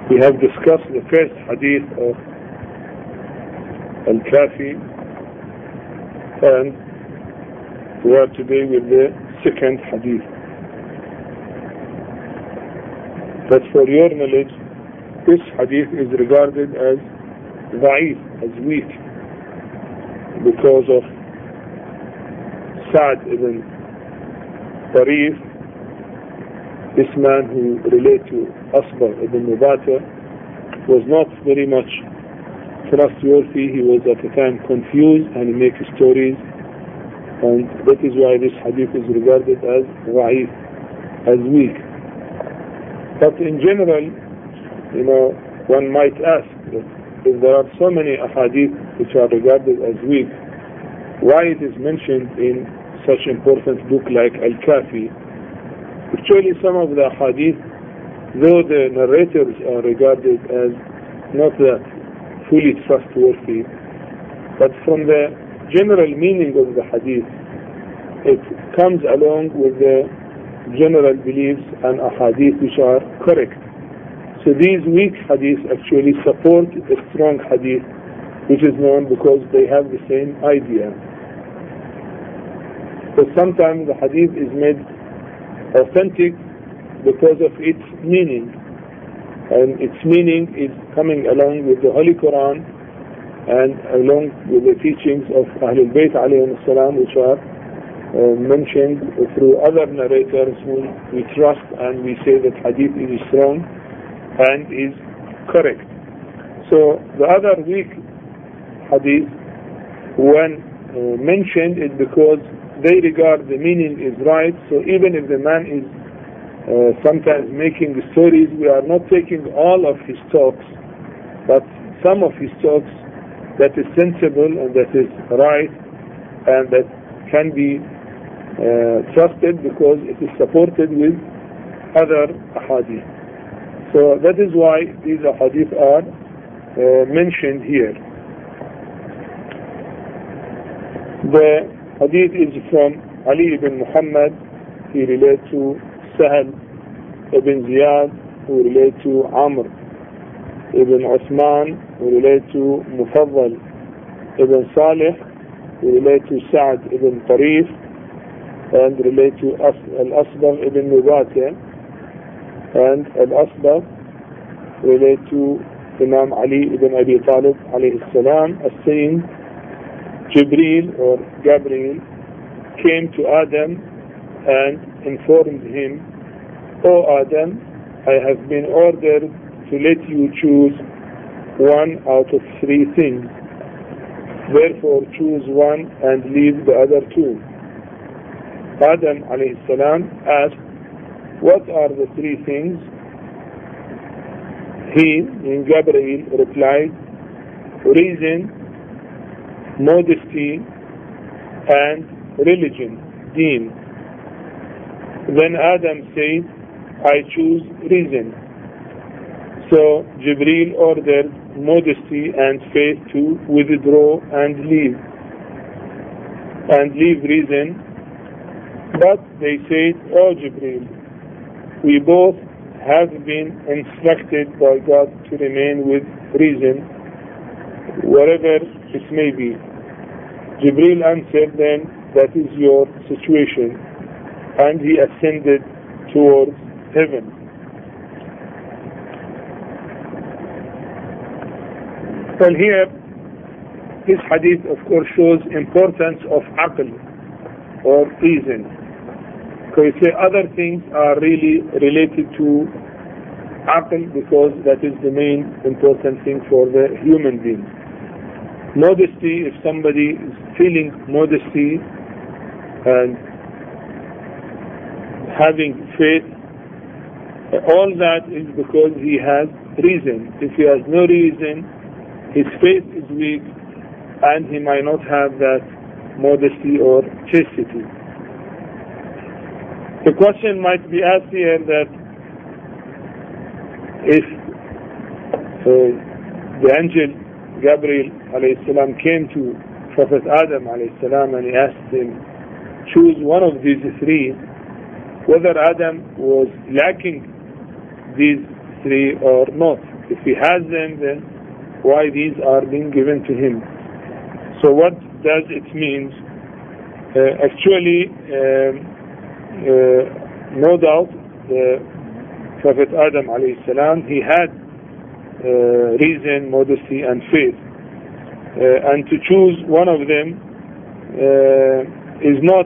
We have discussed the first hadith of Al-Kafi, and we are today with the second hadith. But for your knowledge, this hadith is regarded as da'if, as weak, because of Sa'd ibn Tarif, this man who related to Asbagh ibn Mubata, was not very much trustworthy. He was at the time confused and he makes stories, and that is why this hadith is regarded as da'if, as weak. But in general, one might ask that if there are so many ahadith which are regarded as weak, why it is mentioned in such important book like Al-Kafi? Actually, some of the hadith, though the narrators are regarded as not that fully trustworthy, but from the general meaning of the hadith, it comes along with the general beliefs and ahadith which are correct. So these weak hadiths actually support a strong hadith, which is known because they have the same idea. But sometimes the hadith is made authentic because of its meaning, and its meaning is coming along with the Holy Quran and along with the teachings of Ahlul Bayt alayhim as-salam, which are mentioned through other narrators whom we trust, and we say that hadith is strong and is correct. So the other weak hadith, when mentioned, is because they regard the meaning is right. So even if the man is sometimes making the stories, we are not taking all of his talks, but some of his talks that is sensible and that is right and that can be trusted because it is supported with other ahadith. So that is why these ahadith are mentioned here. The hadith is from Ali ibn Muhammad. He relates to Sahal ibn Ziyad, who relates to Amr ibn Uthman, who relates to Mufaddal ibn Salih, who relates to Sa'd ibn Tarif, and relates to Al-Asbagh ibn Mubata, and Al-Asbagh relates to Imam Ali ibn Abi Talib alayhi salam, as saying Jibreel or Gabriel came to Adam and informed him, "O Adam, I have been ordered to let you choose one out of three things. Therefore choose one and leave the other two." Adam alayhi salam asked, "What are the three things?" He, in Gabriel, replied, "Reason, modesty, and religion, deen." Then Adam said, "I choose reason." So Jibreel ordered modesty and faith to withdraw and leave reason. But they said, "O Jibreel, we both have been instructed by God to remain with reason, whatever it may be." Jibreel answered them, "That is your situation," and he ascended towards heaven. Well, here, this hadith of course shows importance of aql, or reason. So we say other things are really related to aql because that is the main important thing for the human being. Modesty, if somebody is feeling modesty and having faith, all that is because he has reason. If he has no reason, his faith is weak and he might not have that modesty or chastity. The question might be asked here that if the angel Gabriel alayhi salam came to Prophet Adam alayhi salam and he asked him, choose one of these three, whether Adam was lacking these three or not? If he has them, then why these are being given to him? So what does it mean? Actually, no doubt, Prophet Adam alayhi salam, he had reason, modesty, and faith. And to choose one of them is not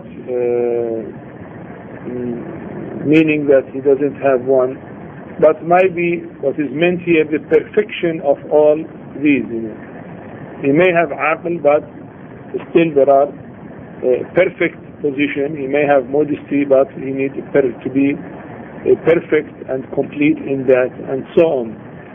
meaning that he doesn't have one, but might be what is meant here, the perfection of all these. He may have aql, but still there are perfect position. He may have modesty, but he needs to be perfect and complete in that, and so on.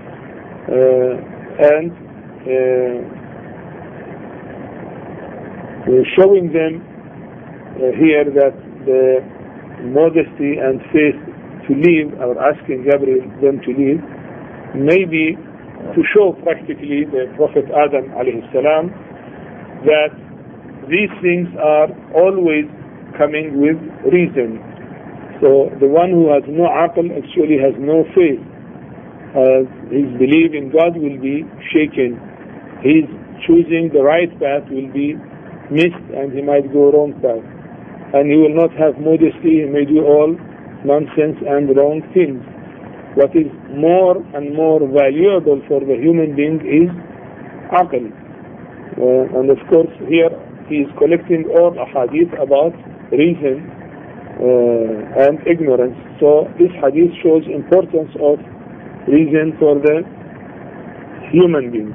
Showing them here that the modesty and faith to leave, or asking Gabriel them to leave, maybe to show practically the Prophet Adam alayhi salam that these things are always coming with reason. So the one who has no aql actually has no faith. His belief in God will be shaken. His choosing the right path will be missed, and he might go wrong path. And he will not have modesty. He may do all nonsense and wrong things. What is more and more valuable for the human being is aql. And of course here he is collecting all hadith about reason and ignorance. So this hadith shows importance of reason for the human being.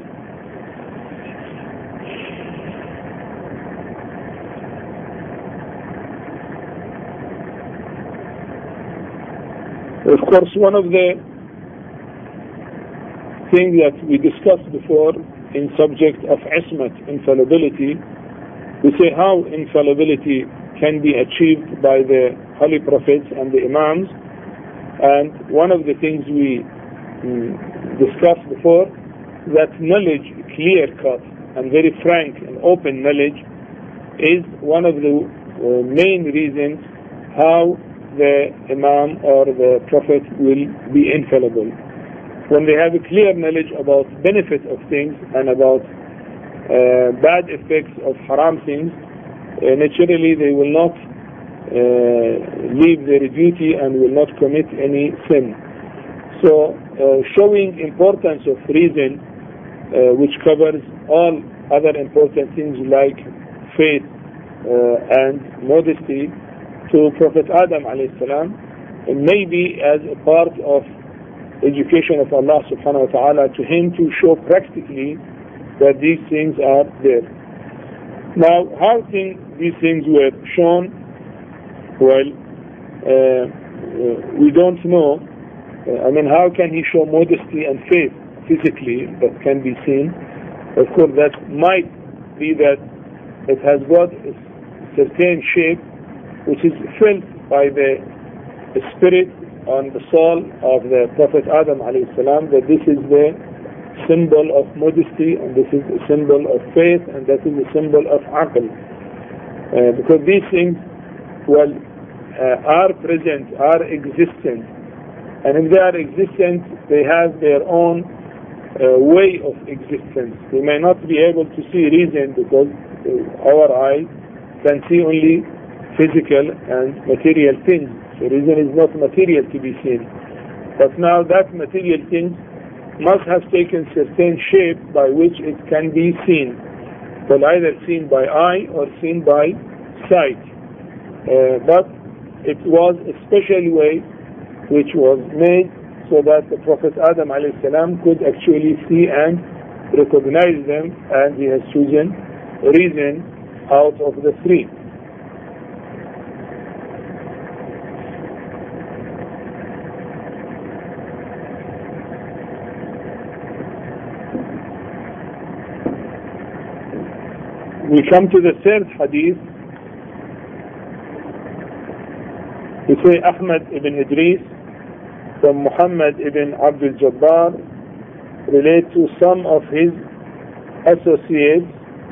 Of course, one of the things that we discussed before in subject of ismat, infallibility, we say how infallibility can be achieved by the holy prophets and the imams. And one of the things we discussed before, that knowledge, clear-cut and very frank and open knowledge, is one of the main reasons how the imam or the prophet will be infallible. When they have a clear knowledge about benefit of things and about bad effects of haram things, naturally they will not leave their duty and will not commit any sin. So showing importance of reason, which covers all other important things like faith and modesty, to Prophet Adam alayhi salam, maybe as a part of education of Allah subhanahu wa ta'ala to him, to show practically that these things are there. Now, how these things were shown? Well, we don't know. How can he show modesty and faith physically that can be seen? Of course, that might be that it has got a certain shape which is felt by the spirit on the soul of the Prophet Adam alayhi salam, that this is the symbol of modesty, and this is a symbol of faith, and that is a symbol of aql. Because these things, are present, are existent. And if they are existent, they have their own way of existence. We may not be able to see reason because our eye can see only physical and material things. So reason is not material to be seen. But now that material thing must have taken certain shape by which it can be seen. Well, either seen by eye or seen by sight. But it was a special way which was made so that the Prophet Adam alayhi salam could actually see and recognize them, and he has chosen reason out of the three. We come to the third hadith. We say Ahmad ibn Idris from Muhammad ibn Abdul Jabbar relate to some of his associates,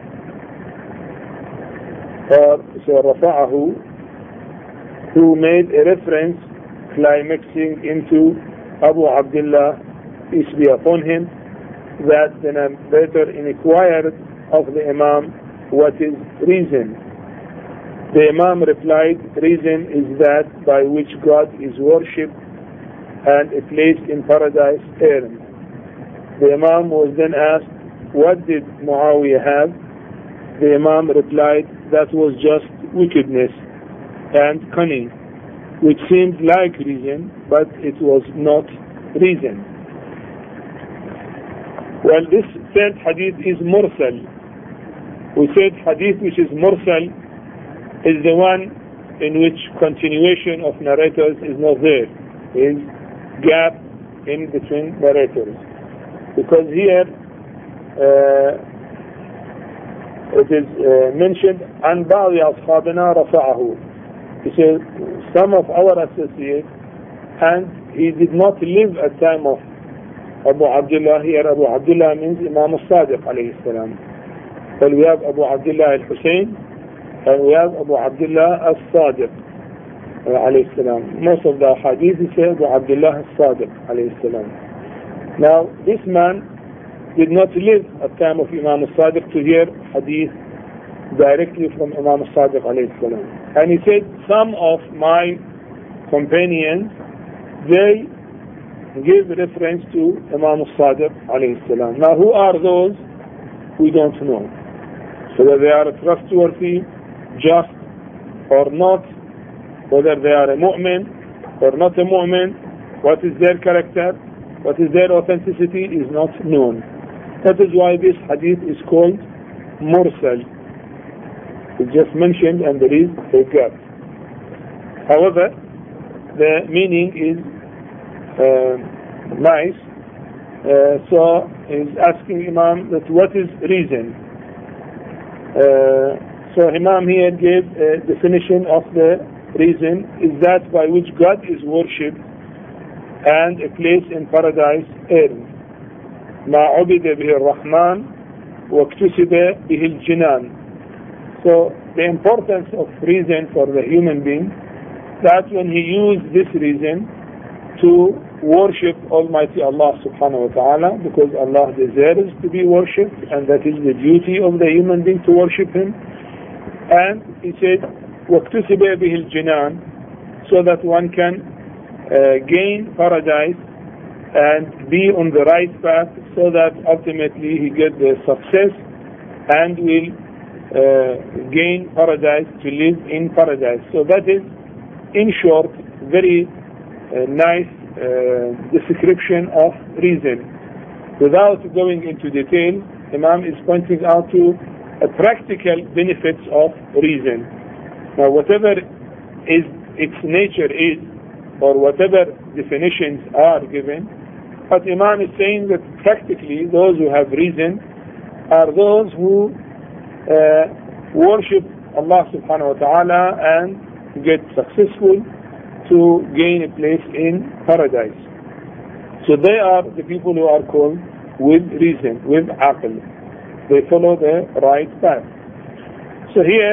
or Rafa'ahu, who made a reference climaxing into Abu Abdullah, peace be upon him, that the narrator inquired of the Imam, what is reason? The Imam replied, reason is that by which God is worshipped and a place in paradise earned. The Imam was then asked, what did Muawiyah have? The Imam replied, that was just wickedness and cunning, which seemed like reason, but it was not reason. Well, this third hadith is mursal. We said hadith which is mursal is the one in which continuation of narrators is not there. There is gap in between narrators. Because here it is mentioned عن بعض أصحابنا رفعه. He says some of our associates, and he did not live at time of Abu Abdullah. Here Abu Abdullah means Imam al-Sadiq alayhi salam. Well, we have Abu Abdullah al-Hussein and we have Abu Abdullah al-Sadiq alayhi salam. Most of the hadith say Abu Abdullah al-Sadiq alayhi salam. Now this man did not live at time of Imam al-Sadiq to hear hadith directly from Imam al-Sadiq alayhi salam. And he said, some of my companions, they give reference to Imam al-Sadiq alayhi salam. Now who are those? We don't know. Whether they are trustworthy, just or not, whether they are a mu'min or not a mu'min, what is their character, what is their authenticity is not known. That is why this hadith is called mursal. It's just mentioned and there is a gap. However, the meaning is nice. So he's asking Imam that what is reason. So Imam here gave a definition of the reason is that by which God is worshipped and a place in paradise earned. ما عبد به الرحمن واكتسب به الجنان. So the importance of reason for the human being, that when he used this reason to worship Almighty Allah subhanahu wa ta'ala, because Allah deserves to be worshipped and that is the duty of the human being to worship him. And he said واكتسب به الجنان, so that one can gain paradise and be on the right path, so that ultimately he get the success and will gain paradise, to live in paradise. So that is, in short, very nice description of reason. Without going into detail, Imam is pointing out to practical benefits of reason. Now whatever is its nature is, or whatever definitions are given, but Imam is saying that practically those who have reason are those who worship Allah subhanahu wa ta'ala and get successful to gain a place in paradise. So they are the people who are called with reason, with aql. They follow the right path. So here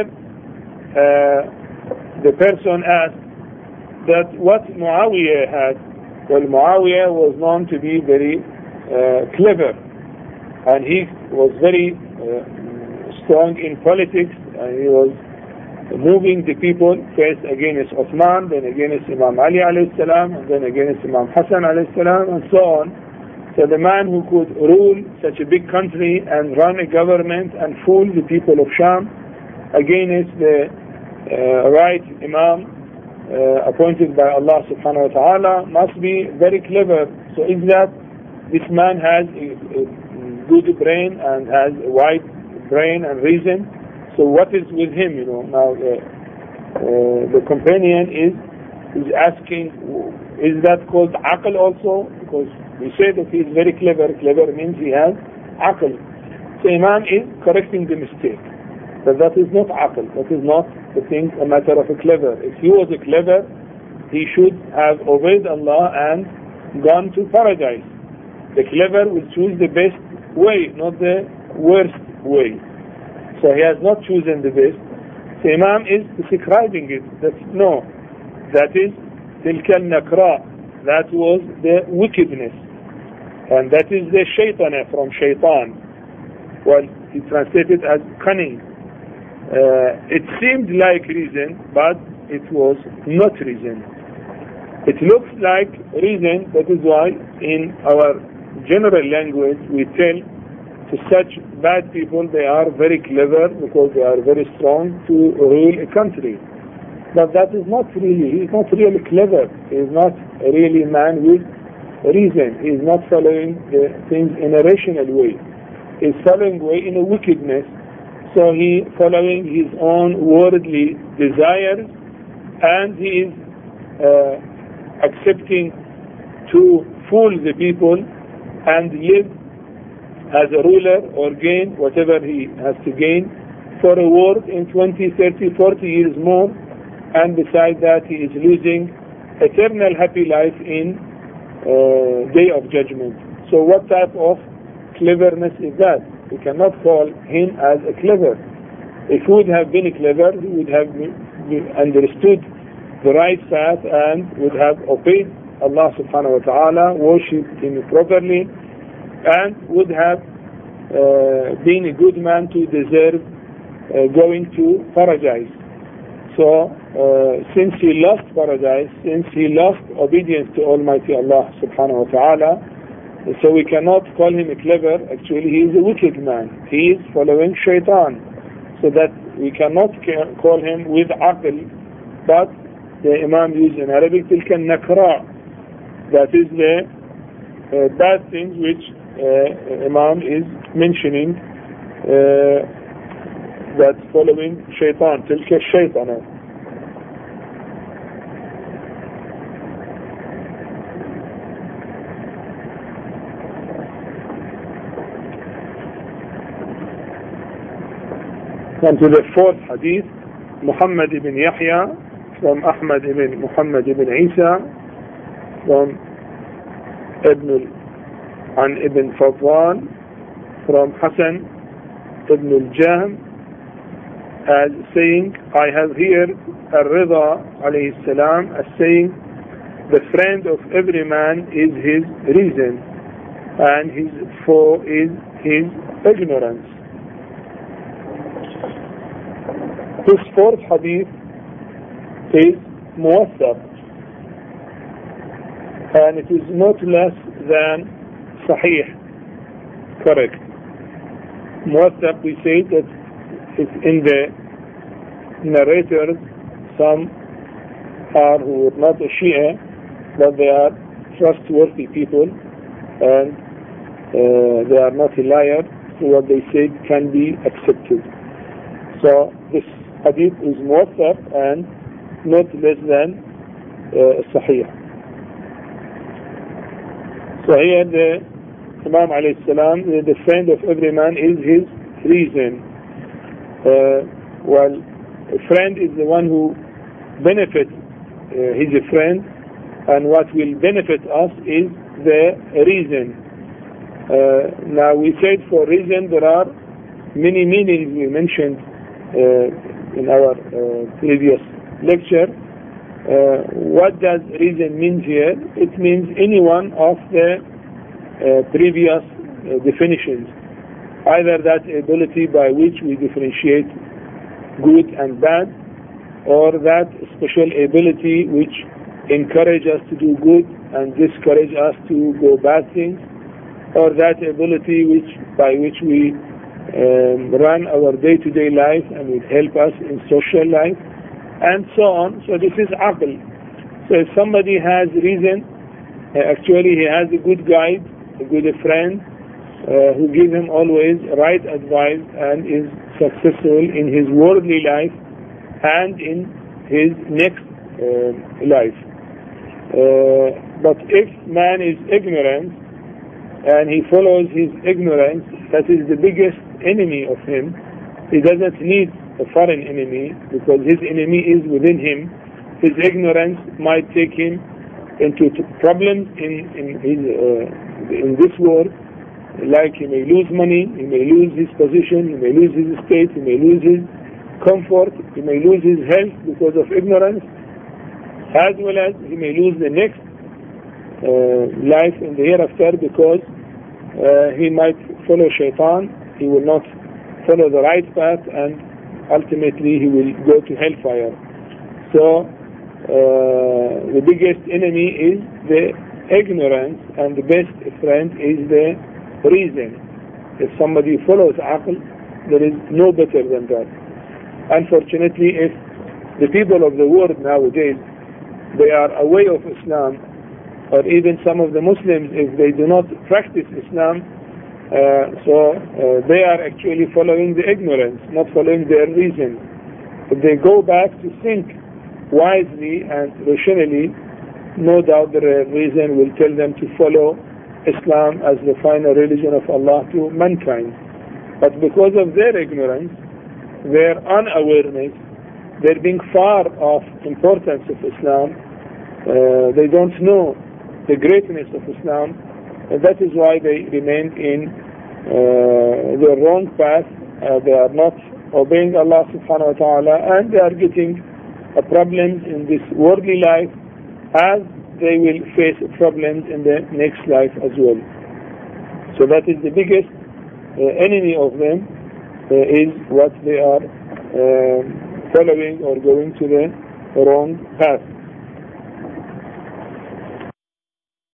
the person asked that what Muawiyah had. Well, Muawiyah was known to be very clever, and he was very strong in politics, and he was moving the people first against Uthman, then against Imam Ali alayhi salam, and then against Imam Hassan alayhi salam, and so on. So the man who could rule such a big country and run a government and fool the people of Sham against the right Imam appointed by Allah subhanahu wa ta'ala must be very clever. So is that this man has a good brain and has a wide brain and reason? So what is with him, Now the companion is asking, is that called aql also? Because we say that he is very clever. Clever means he has aql. So Imam is correcting the mistake. But that is not aql. That is not the thing, a matter of a clever. If he was a clever, he should have obeyed Allah and gone to paradise. The clever will choose the best way, not the worst way. So he has not chosen the best. So Imam is describing it. That is تلك النكراء that was the wickedness. And that is the shaytana from shaitan. Well, he translated as cunning. It seemed like reason, but it was not reason. It looks like reason. That is why in our general language we tell to such bad people they are very clever because they are very strong to rule a country. But that is not really, he is not really clever. He is not really a man with reason. He is not following things in a rational way. He is following way in a wickedness. So he following his own worldly desires, and he is accepting to fool the people and live as a ruler or gain whatever he has to gain for a world in 20, 30, 40 years more, and besides that he is losing eternal happy life in day of judgment. So what type of cleverness is that? We cannot call him as a clever. If he would have been clever, he would have understood the right path and would have obeyed Allah subhanahu wa ta'ala, worshipped him properly, and would have been a good man to deserve going to paradise. So since he lost paradise, since he lost obedience to Almighty Allah subhanahu wa ta'ala, so we cannot call him a clever. Actually he is a wicked man. He is following shaitan. So that we cannot call him with aql, but the Imam used in Arabic تلك النكراء. That is the bad things which Imam is mentioning, that following shaitan, تلك الشيطان. And to the fourth hadith, Muhammad ibn Yahya from Ahmad ibn Muhammad ibn Isa from Ibn Fadwan from Hassan ibn al-Jahm as saying, I have here Al-Rida alayhi salam as saying, the friend of every man is his reason and his foe is his ignorance. This fourth hadith is muwaththaq, and it is not less than sahih, correct. Muwaththaq, we say that it's in the narrators, some are who are not a Shia, but they are trustworthy people, and they are not a liar, so what they say can be accepted. So this hadith is muwaththaq and not less than sahih. So here the Imam alayhi salam, the friend of every man is his reason. Well, a friend is the one who benefits he's a friend, and what will benefit us is the reason. Now we said for reason there are many meanings we mentioned in our previous lecture. What does reason mean here? It means any one of the previous definitions. Either that ability by which we differentiate good and bad, or that special ability which encourage us to do good and discourage us to go bad things, or that ability by which we run our day-to-day life and will help us in social life, and so on. So this is aql. So if somebody has reason, actually he has a good guide, a good friend, who gives him always right advice and is successful in his worldly life and in his next life. But if man is ignorant and he follows his ignorance, that is the biggest enemy of him. He doesn't need a foreign enemy because his enemy is within him. His ignorance might take him into problems in this world, like he may lose money, he may lose his position, he may lose his estate, he may lose his comfort, he may lose his health because of ignorance, as well as he may lose the next life in the hereafter, because he might follow shaitan, he will not follow the right path, and ultimately he will go to hellfire. So the biggest enemy is the ignorance, and the best friend is the reason. If somebody follows aql, there is no better than that. Unfortunately, if the people of the world nowadays, they are away of Islam, or even some of the Muslims, if they do not practice Islam, they are actually following the ignorance, not following their reason. If they go back to think wisely and rationally, no doubt their reason will tell them to follow Islam as the final religion of Allah to mankind. But because of their ignorance, their unawareness, their being far of importance of Islam, they don't know the greatness of Islam, and that is why they remain in the wrong path. They are not obeying Allah subhanahu wa ta'ala, and they are getting problems in this worldly life, as they will face problems in the next life as well. So that is the biggest enemy of them, is what they are following or going to the wrong path.